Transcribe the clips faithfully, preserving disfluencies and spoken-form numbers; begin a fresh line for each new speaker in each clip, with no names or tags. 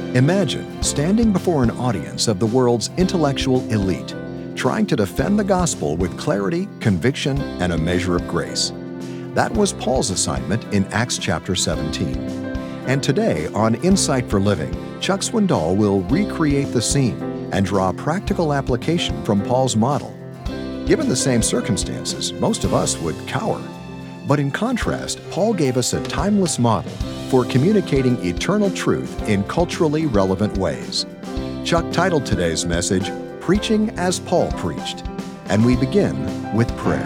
Imagine standing before an audience of the world's intellectual elite, trying to defend the gospel with clarity, conviction, and a measure of grace. That was Paul's assignment in Acts chapter seventeen. And today on Insight for Living, Chuck Swindoll will recreate the scene and draw practical application from Paul's model. Given the same circumstances, most of us would cower. But in contrast, Paul gave us a timeless model for communicating eternal truth in culturally relevant ways. Chuck titled today's message, Preaching as Paul Preached, and we begin with prayer.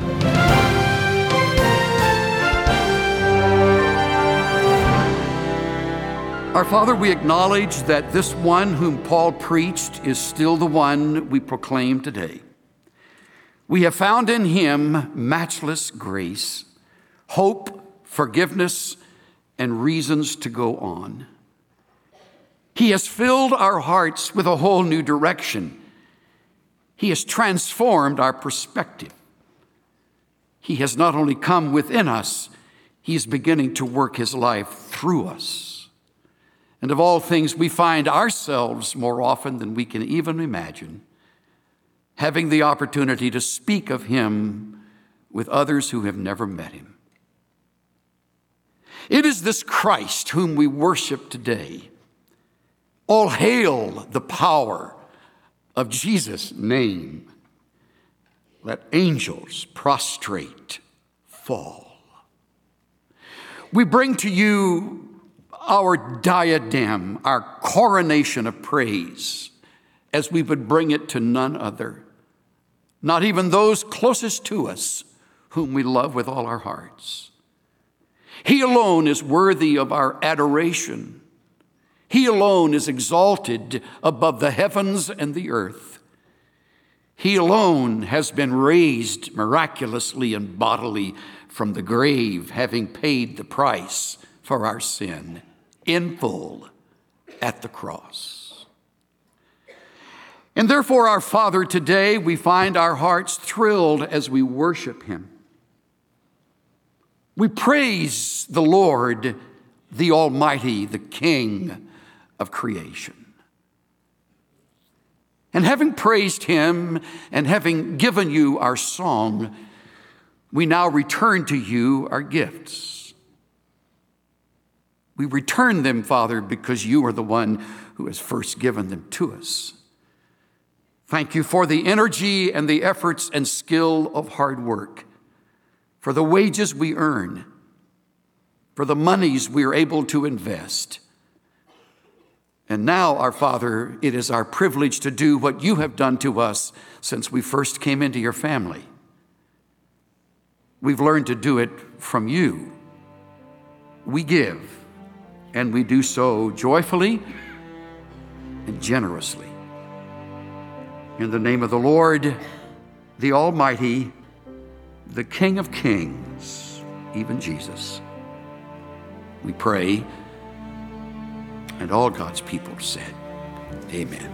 Our Father, we acknowledge that this one whom Paul preached is still the one we proclaim today. We have found in him matchless grace, hope, forgiveness, and reasons to go on. He has filled our hearts with a whole new direction. He has transformed our perspective. He has not only come within us, he is beginning to work his life through us. And of all things, we find ourselves more often than we can even imagine, having the opportunity to speak of him with others who have never met him. It is this Christ whom we worship today. All hail the power of Jesus' name. Let angels prostrate fall. We bring to you our diadem, our coronation of praise, as we would bring it to none other, not even those closest to us whom we love with all our hearts. He alone is worthy of our adoration. He alone is exalted above the heavens and the earth. He alone has been raised miraculously and bodily from the grave, having paid the price for our sin in full at the cross. And therefore, our Father, today we find our hearts thrilled as we worship him. We praise the Lord, the Almighty, the King of creation. And having praised him and having given you our song, we now return to you our gifts. We return them, Father, because you are the one who has first given them to us. Thank you for the energy and the efforts and skill of hard work, for the wages we earn, for the monies we are able to invest. And now, our Father, it is our privilege to do what you have done to us since we first came into your family. We've learned to do it from you. We give, and we do so joyfully and generously. In the name of the Lord, the Almighty, the King of Kings, even Jesus, we pray, and all God's people said, amen.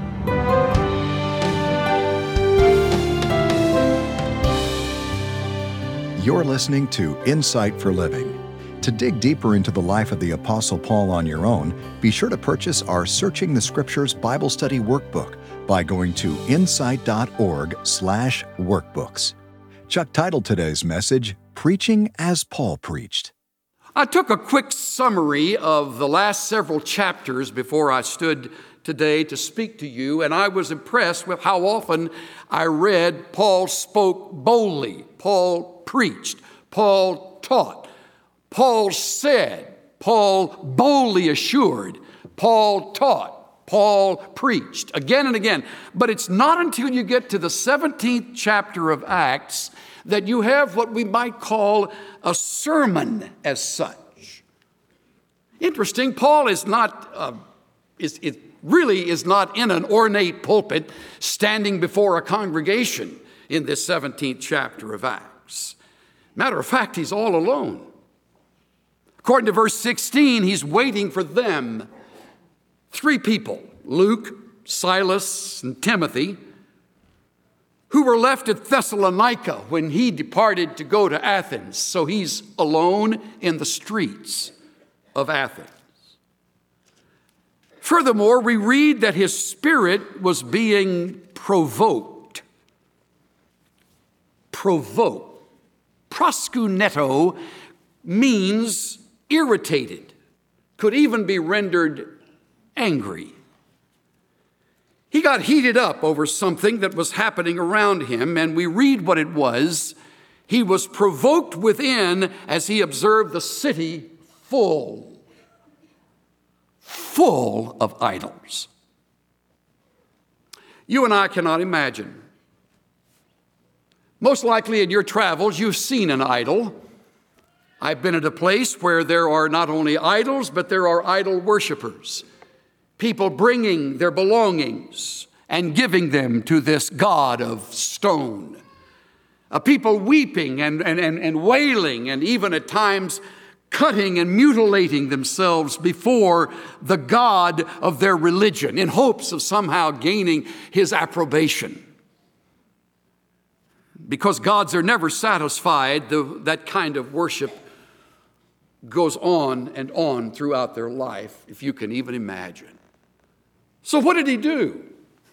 You're listening to Insight for Living. To dig deeper into the life of the Apostle Paul on your own, be sure to purchase our Searching the Scriptures Bible Study Workbook by going to insight.org slash workbooks. Chuck titled today's message, Preaching as Paul Preached.
I took a quick summary of the last several chapters before I stood today to speak to you, and I was impressed with how often I read Paul spoke boldly, Paul preached, Paul taught, Paul said, Paul boldly assured, Paul taught, Paul preached, again and again. But it's not until you get to the seventeenth chapter of Acts that you have what we might call a sermon as such. Interesting, Paul is not, uh, is, it really is not in an ornate pulpit standing before a congregation in this seventeenth chapter of Acts. Matter of fact, he's all alone. According to verse sixteen, he's waiting for them, three people, Luke, Silas, and Timothy, who were left at Thessalonica when he departed to go to Athens. So he's alone in the streets of Athens. Furthermore, we read that his spirit was being provoked. Provoke. Proskunetto means irritated, could even be rendered angry. He got heated up over something that was happening around him, and we read what it was. He was provoked within as he observed the city full, full of idols. You and I cannot imagine. Most likely in your travels, you've seen an idol. I've been at a place where there are not only idols, but there are idol worshipers. People bringing their belongings and giving them to this god of stone. Uh, people weeping and, and, and, and wailing and even at times cutting and mutilating themselves before the god of their religion in hopes of somehow gaining his approbation. Because gods are never satisfied, the, that kind of worship goes on and on throughout their life, if you can even imagine. So what did he do?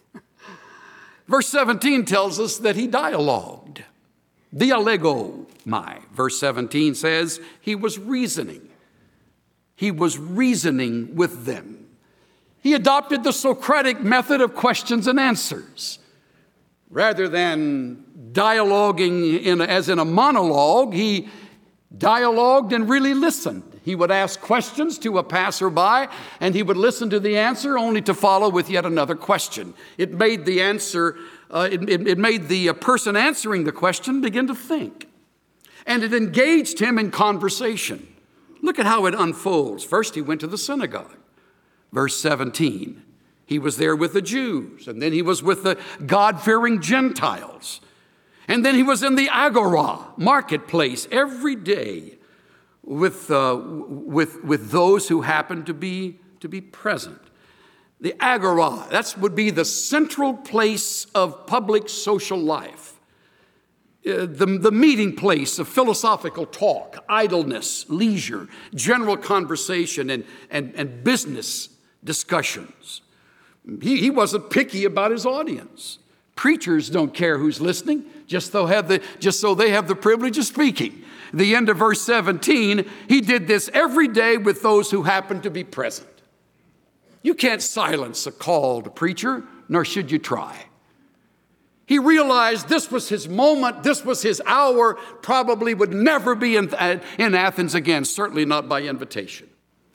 Verse seventeen tells us that he dialogued. Dialego, my. Verse seventeen says he was reasoning. He was reasoning with them. He adopted the Socratic method of questions and answers. Rather than dialoguing in, as in a monologue, he dialogued and really listened. He would ask questions to a passerby, and he would listen to the answer only to follow with yet another question. It made the answer, uh, it, it, it made the person answering the question begin to think. And it engaged him in conversation. Look at how it unfolds. First, he went to the synagogue. Verse seventeen, he was there with the Jews, and then he was with the God-fearing Gentiles. And then he was in the Agora, marketplace, every day with, uh, with, with those who happened to be, to be present. The Agora, that would be the central place of public social life. Uh, the, the meeting place of philosophical talk, idleness, leisure, general conversation, and, and, and business discussions. He, he wasn't picky about his audience. Preachers don't care who's listening, just so, have the, just so they have the privilege of speaking. The end of verse seventeen, he did this every day with those who happened to be present. You can't silence a called preacher, nor should you try. He realized this was his moment, this was his hour, probably would never be in, in Athens again, certainly not by invitation.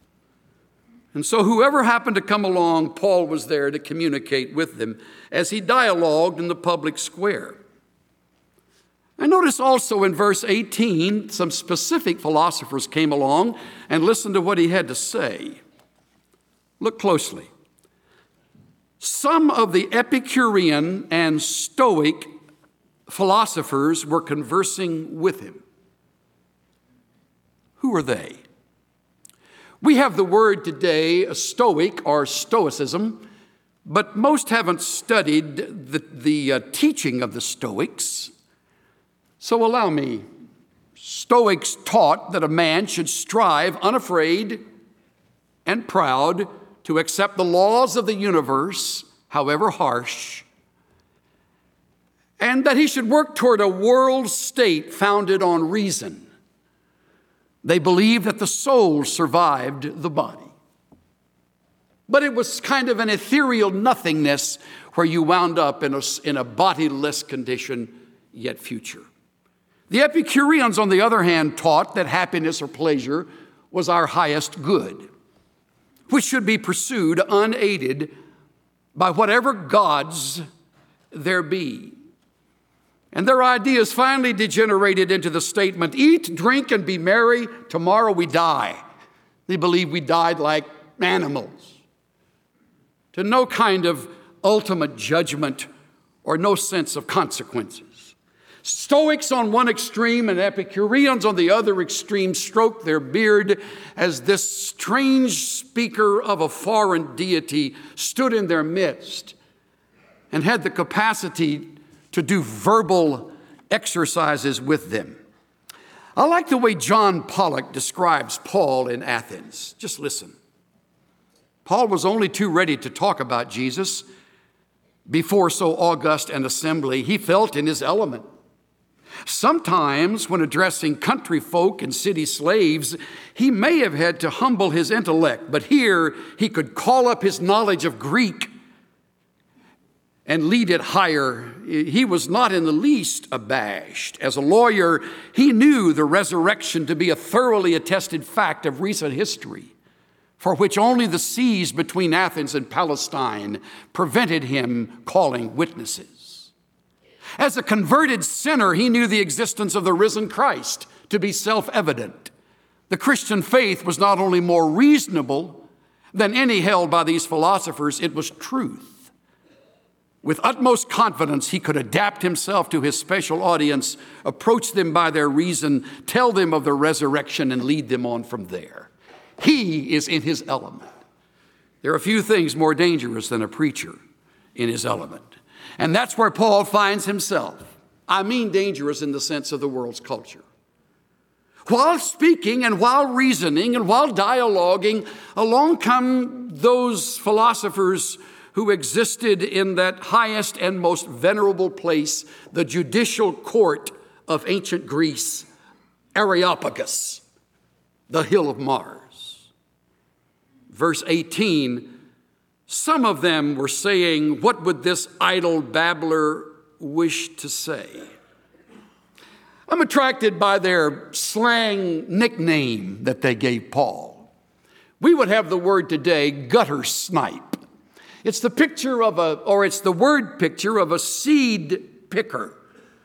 And so whoever happened to come along, Paul was there to communicate with them as he dialogued in the public square. I notice also in verse eighteen, some specific philosophers came along and listened to what he had to say. Look closely. Some of the Epicurean and Stoic philosophers were conversing with him. Who are they? We have the word today, a Stoic or Stoicism, but most haven't studied the, the uh, teaching of the Stoics. So allow me. Stoics taught that a man should strive unafraid and proud to accept the laws of the universe, however harsh, and that he should work toward a world state founded on reason. They believed that the soul survived the body. But it was kind of an ethereal nothingness where you wound up in a, in a bodiless condition, yet future. The Epicureans, on the other hand, taught that happiness or pleasure was our highest good, which should be pursued unaided by whatever gods there be. And their ideas finally degenerated into the statement, eat, drink, and be merry, tomorrow we die. They believed we died like animals, to no kind of ultimate judgment or no sense of consequences. Stoics on one extreme and Epicureans on the other extreme stroked their beard as this strange speaker of a foreign deity stood in their midst and had the capacity to do verbal exercises with them. I like the way John Pollock describes Paul in Athens. Just listen. Paul was only too ready to talk about Jesus before so august an assembly. He felt in his element. Sometimes when addressing country folk and city slaves, he may have had to humble his intellect, but here he could call up his knowledge of Greek and lead it higher. He was not in the least abashed. As a lawyer, he knew the resurrection to be a thoroughly attested fact of recent history, for which only the seas between Athens and Palestine prevented him calling witnesses. As a converted sinner, he knew the existence of the risen Christ to be self-evident. The Christian faith was not only more reasonable than any held by these philosophers, it was truth. With utmost confidence, he could adapt himself to his special audience, approach them by their reason, tell them of the resurrection, and lead them on from there. He is in his element. There are few things more dangerous than a preacher in his element. And that's where Paul finds himself. I mean dangerous in the sense of the world's culture. While speaking and while reasoning and while dialoguing, along come those philosophers who existed in that highest and most venerable place, the judicial court of ancient Greece, Areopagus, the hill of Mars. Verse eighteen, some of them were saying, what would this idle babbler wish to say? I'm attracted by their slang nickname that they gave Paul. We would have the word today, gutter snipe. It's the picture of a, or it's the word picture of a seed picker,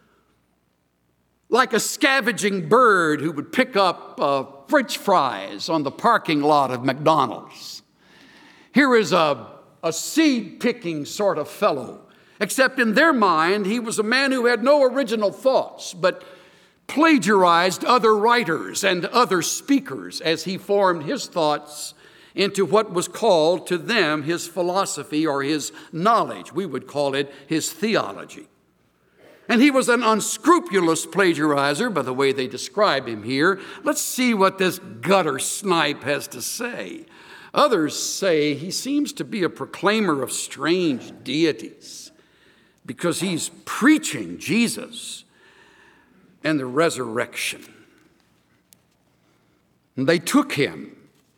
like a scavenging bird who would pick up uh, French fries on the parking lot of McDonald's. Here is a, a seed-picking sort of fellow, except in their mind, he was a man who had no original thoughts, but plagiarized other writers and other speakers as he formed his thoughts into what was called to them his philosophy or his knowledge. We would call it his theology. And he was an unscrupulous plagiarizer by the way they describe him here. Let's see what this gutter snipe has to say. Others say he seems to be a proclaimer of strange deities because he's preaching Jesus and the resurrection. And they took him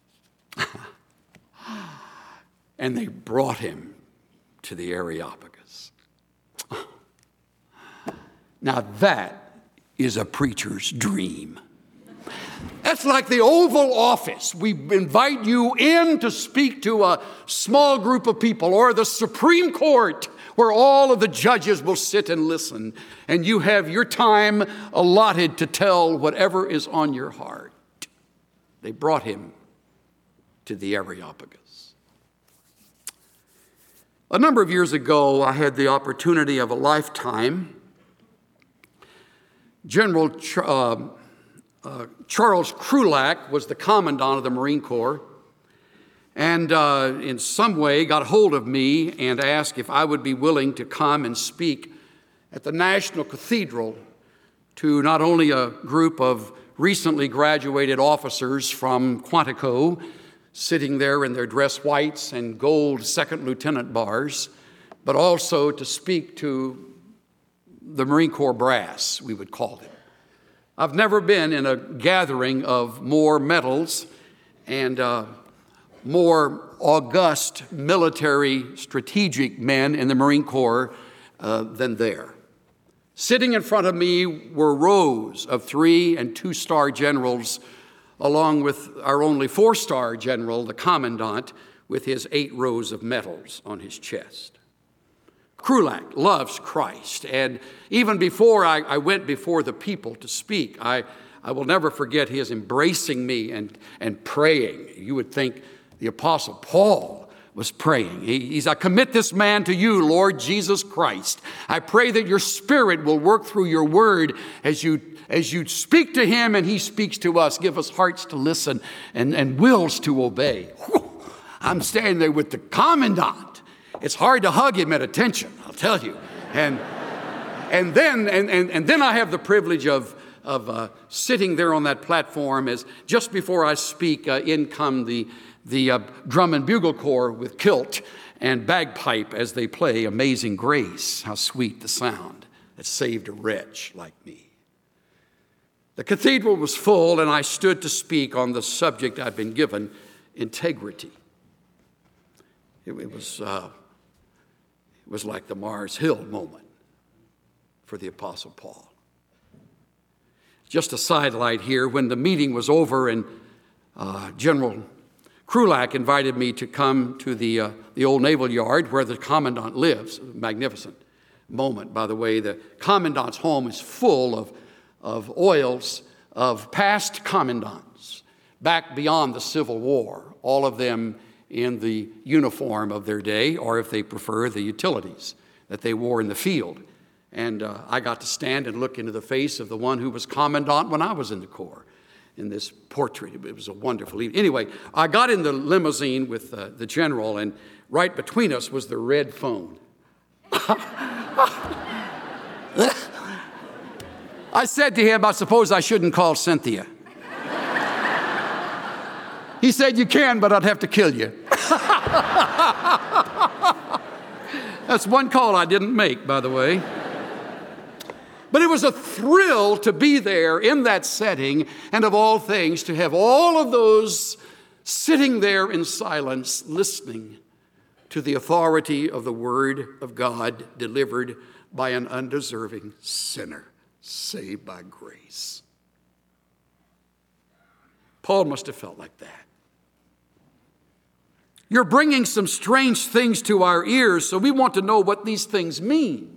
and they brought him to the Areopagus. Now that is a preacher's dream. That's like the Oval Office. We invite you in to speak to a small group of people, or the Supreme Court, where all of the judges will sit and listen, and you have your time allotted to tell whatever is on your heart. They brought him to the Areopagus. A number of years ago, I had the opportunity of a lifetime. General Ch- uh, uh, Charles Krulak was the commandant of the Marine Corps, and uh, in some way got hold of me and asked if I would be willing to come and speak at the National Cathedral to not only a group of recently graduated officers from Quantico, sitting there in their dress whites and gold second lieutenant bars, but also to speak to the Marine Corps brass, we would call it. I've never been in a gathering of more medals and uh, more august military strategic men in the Marine Corps uh, than there. Sitting in front of me were rows of three and two-star generals, along with our only four-star general, the commandant, with his eight rows of medals on his chest. Krulak loves Christ, and even before I, I went before the people to speak, I, I will never forget his embracing me and, and praying. You would think the Apostle Paul was praying. He, he's, I commit this man to you, Lord Jesus Christ. I pray that your Spirit will work through your word as you, as you speak to him and he speaks to us. Give us hearts to listen and, and wills to obey. Whew. I'm standing there with the commandant. It's hard to hug him at attention, I'll tell you. And and then and, and, and then I have the privilege of, of uh, sitting there on that platform as just before I speak, uh, in come the, the uh, drum and bugle corps with kilt and bagpipe as they play Amazing Grace. How sweet the sound that saved a wretch like me. The cathedral was full, and I stood to speak on the subject I'd been given, integrity. It, it was uh, it was like the Mars Hill moment for the Apostle Paul. Just a sidelight here, when the meeting was over and uh, General Krulak invited me to come to the, uh, the old Naval Yard where the Commandant lives. Magnificent moment, by the way. The Commandant's home is full of, of oils of past commandants back beyond the Civil War, all of them in the uniform of their day, or if they prefer, the utilities that they wore in the field. And uh, I got to stand and look into the face of the one who was commandant when I was in the Corps in this portrait. It was a wonderful evening. Anyway, I got in the limousine with uh, the general, and right between us was the red phone. I said to him, I suppose I shouldn't call Cynthia. He said, you can, but I'd have to kill you. That's one call I didn't make, by the way. But it was a thrill to be there in that setting, and of all things, to have all of those sitting there in silence, listening to the authority of the Word of God delivered by an undeserving sinner, saved by grace. Paul must have felt like that. You're bringing some strange things to our ears, so we want to know what these things mean.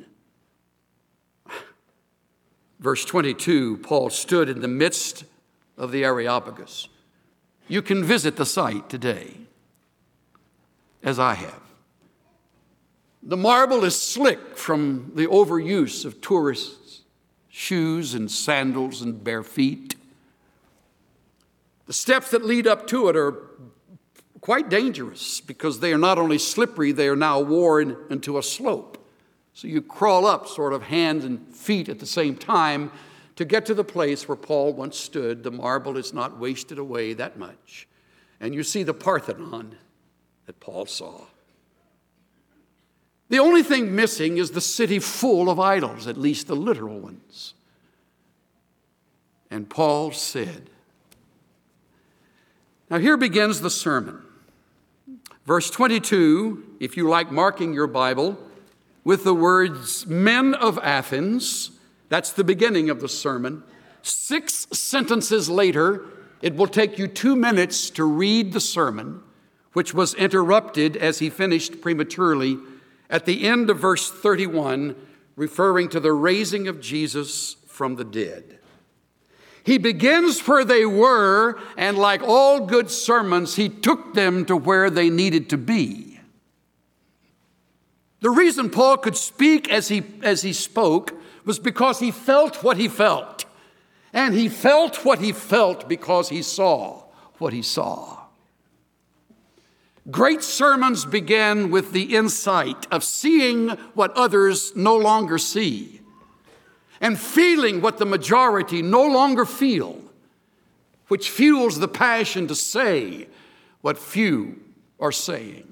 Verse twenty-two, Paul stood in the midst of the Areopagus. You can visit the site today, as I have. The marble is slick from the overuse of tourists' shoes and sandals and bare feet. The steps that lead up to it are quite dangerous because they are not only slippery, they are now worn into a slope. So you crawl up sort of hands and feet at the same time to get to the place where Paul once stood. The marble is not wasted away that much. And you see the Parthenon that Paul saw. The only thing missing is the city full of idols, at least the literal ones. And Paul said, now here begins the sermon. Verse twenty-two, if you like marking your Bible, with the words, men of Athens, that's the beginning of the sermon. Six sentences later, it will take you two minutes to read the sermon, which was interrupted as he finished prematurely at the end of verse thirty-one, referring to the raising of Jesus from the dead. He begins where they were, and like all good sermons, he took them to where they needed to be. The reason Paul could speak as he, as he spoke was because he felt what he felt. And he felt what he felt because he saw what he saw. Great sermons begin with the insight of seeing what others no longer see and feeling what the majority no longer feel, which fuels the passion to say what few are saying.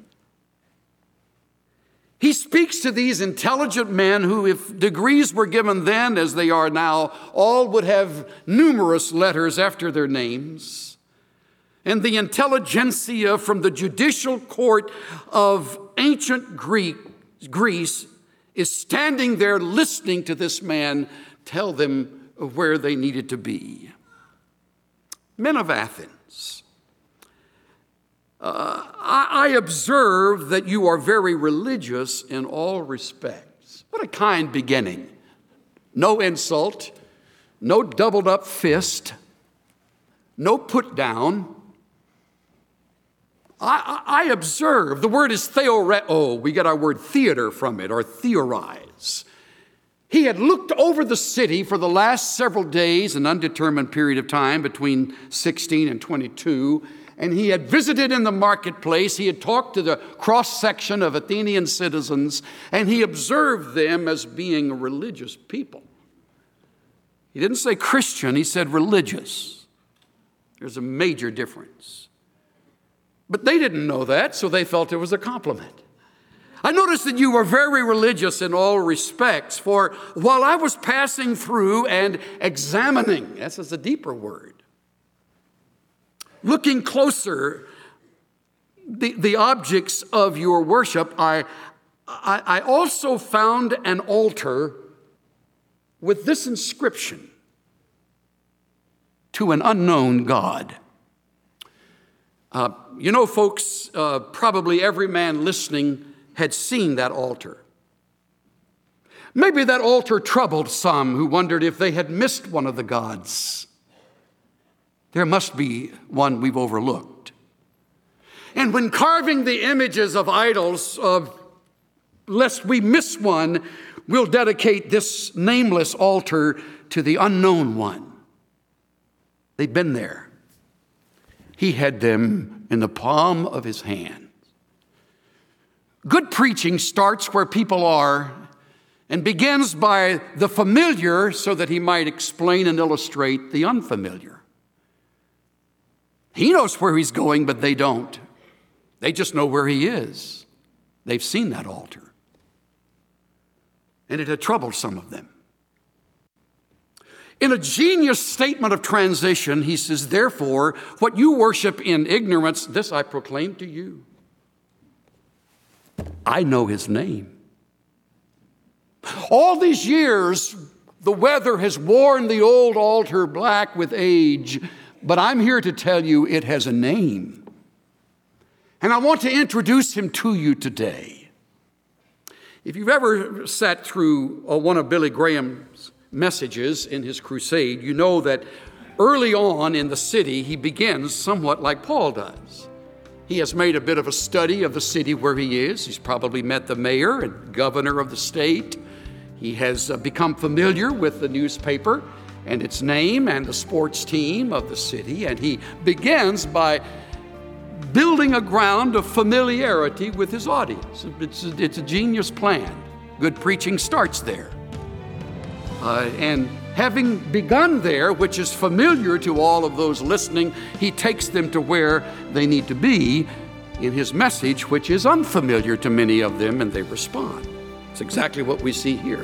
He speaks to these intelligent men who, if degrees were given then as they are now, all would have numerous letters after their names. And the intelligentsia from the judicial court of ancient Greek, Greece is standing there listening to this man tell them where they needed to be. Men of Athens. Uh, I, I observe that you are very religious in all respects. What a kind beginning. No insult, no doubled up fist, no put down. I, I, I observe, the word is theoreo, we get our word theater from it, or theorize. He had looked over the city for the last several days, an undetermined period of time between sixteen and twenty-two, and he had visited in the marketplace. He had talked to the cross-section of Athenian citizens, and he observed them as being a religious people. He didn't say Christian, he said religious. There's a major difference. But they didn't know that, so they felt it was a compliment. I noticed that you were very religious in all respects, for while I was passing through and examining, that's a deeper word, looking closer, the, the objects of your worship, I, I, I also found an altar with this inscription: to an unknown God. Uh, you know, folks, uh, probably every man listening had seen that altar. Maybe that altar troubled some who wondered if they had missed one of the gods. There must be one we've overlooked. And when carving the images of idols, of lest we miss one, we'll dedicate this nameless altar to the unknown one. They'd been there. He had them in the palm of his hand. Good preaching starts where people are and begins by the familiar so that he might explain and illustrate the unfamiliar. He knows where he's going, but they don't. They just know where he is. They've seen that altar. And it had troubled some of them. In a genius statement of transition, he says, therefore, what you worship in ignorance, this I proclaim to you. I know his name. All these years, the weather has worn the old altar black with age, but I'm here to tell you it has a name. And I want to introduce him to you today. If you've ever sat through uh, one of Billy Graham's messages in his crusade, you know that early on in the city, he begins somewhat like Paul does. He has made a bit of a study of the city where he is. He's probably met the mayor and governor of the state. He has uh, become familiar with the newspaper and its name and the sports team of the city. And he begins by building a ground of familiarity with his audience. It's a, it's a genius plan. Good preaching starts there. Uh, and having begun there, which is familiar to all of those listening, he takes them to where they need to be in his message, which is unfamiliar to many of them, and they respond. It's exactly what we see here.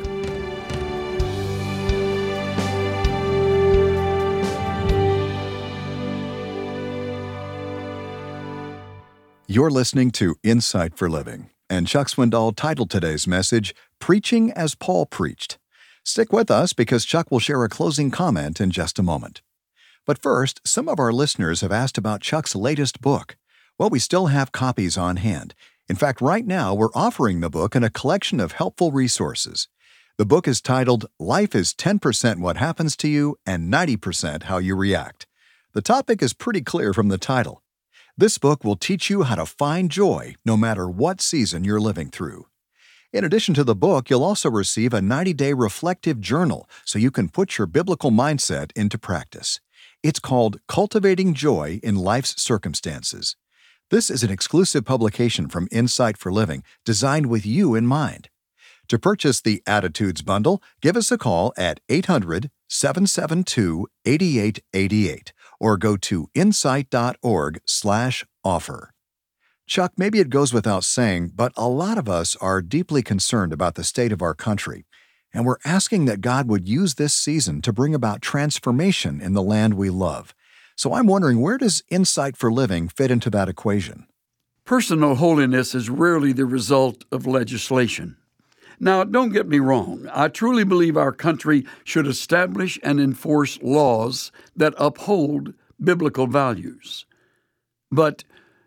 You're listening to Insight for Living, and Chuck Swindoll titled today's message, Preaching as Paul Preached. Stick with us because Chuck will share a closing comment in just a moment. But first, some of our listeners have asked about Chuck's latest book. Well, we still have copies on hand. In fact, right now, we're offering the book in a collection of helpful resources. The book is titled, Life is ten percent What Happens to You and ninety percent How You React. The topic is pretty clear from the title. This book will teach you how to find joy no matter what season you're living through. In addition to the book, you'll also receive a ninety-day reflective journal so you can put your biblical mindset into practice. It's called Cultivating Joy in Life's Circumstances. This is an exclusive publication from Insight for Living designed with you in mind. To purchase the Attitudes Bundle, give us a call at eight hundred, seven seven two, eight eight eight eight or go to insight.org slash offer. Chuck, maybe it goes without saying, but a lot of us are deeply concerned about the state of our country, and we're asking that God would use this season to bring about transformation in the land we love. So I'm wondering, where does Insight for Living fit into that equation?
Personal holiness is rarely the result of legislation. Now, don't get me wrong. I truly believe our country should establish and enforce laws that uphold biblical values. But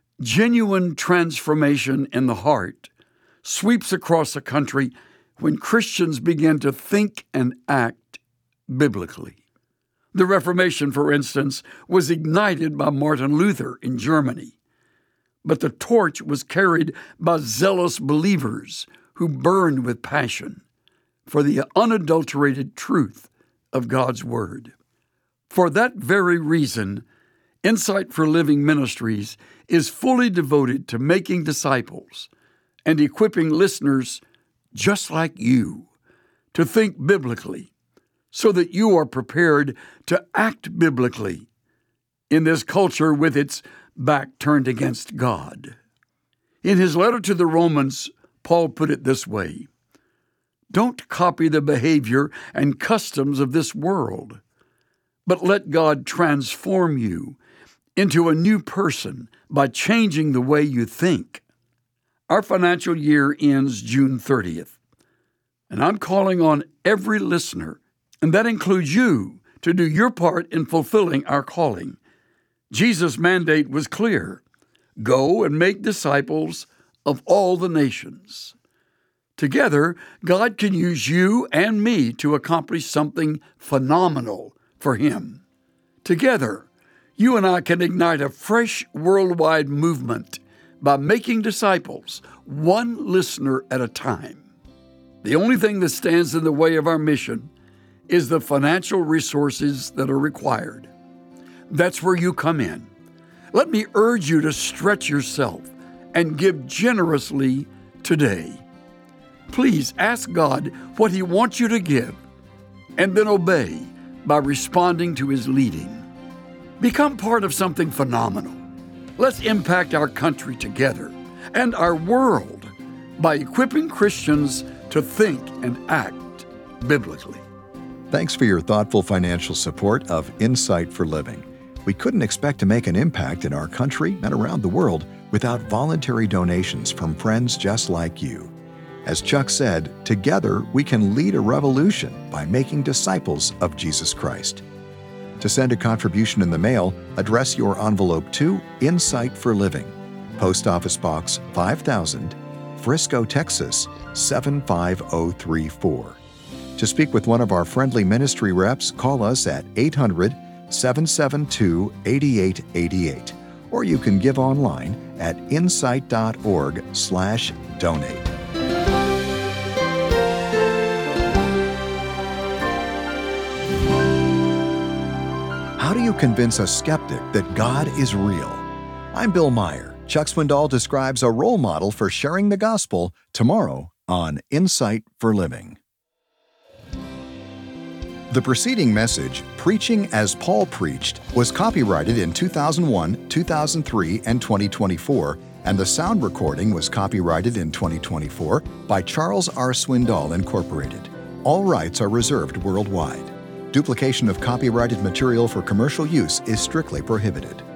genuine transformation in the heart sweeps across a country when Christians begin to think and act biblically. The Reformation, for instance, was ignited by Martin Luther in Germany, but the torch was carried by zealous believers who burned with passion for the unadulterated truth of God's Word. For that very reason, Insight for Living Ministries is fully devoted to making disciples and equipping listeners just like you to think biblically so that you are prepared to act biblically in this culture with its back turned against God. In his letter to the Romans, Paul put it this way: "Don't copy the behavior and customs of this world, but let God transform you into a new person by changing the way you think." Our financial year ends June thirtieth, and I'm calling on every listener, and that includes you, to do your part in fulfilling our calling. Jesus' mandate was clear: go and make disciples of all the nations. Together, God can use you and me to accomplish something phenomenal for Him. Together, you and I can ignite a fresh worldwide movement by making disciples, one listener at a time. The only thing that stands in the way of our mission is the financial resources that are required. That's where you come in. Let me urge you to stretch yourself and give generously today. Please ask God what He wants you to give, and then obey by responding to His leading. Become part of something phenomenal. Let's impact our country together and our world by equipping Christians to think and act biblically.
Thanks for your thoughtful financial support of Insight for Living. We couldn't expect to make an impact in our country and around the world without voluntary donations from friends just like you. As Chuck said, together we can lead a revolution by making disciples of Jesus Christ. To send a contribution in the mail, address your envelope to Insight for Living, Post Office Box five thousand, Frisco, Texas seven five zero three four. To speak with one of our friendly ministry reps, call us at eight hundred, seven seven two, eight eight eight eight, or you can give online at insight.org slash donate. How do you convince a skeptic that God is real? I'm Bill Meyer. Chuck Swindoll describes a role model for sharing the gospel tomorrow on Insight for Living. The preceding message, Preaching as Paul Preached, was copyrighted in two thousand one, two thousand three, and twenty twenty-four, and the sound recording was copyrighted in twenty twenty-four by Charles R. Swindoll, Incorporated. All rights are reserved worldwide. Duplication of copyrighted material for commercial use is strictly prohibited.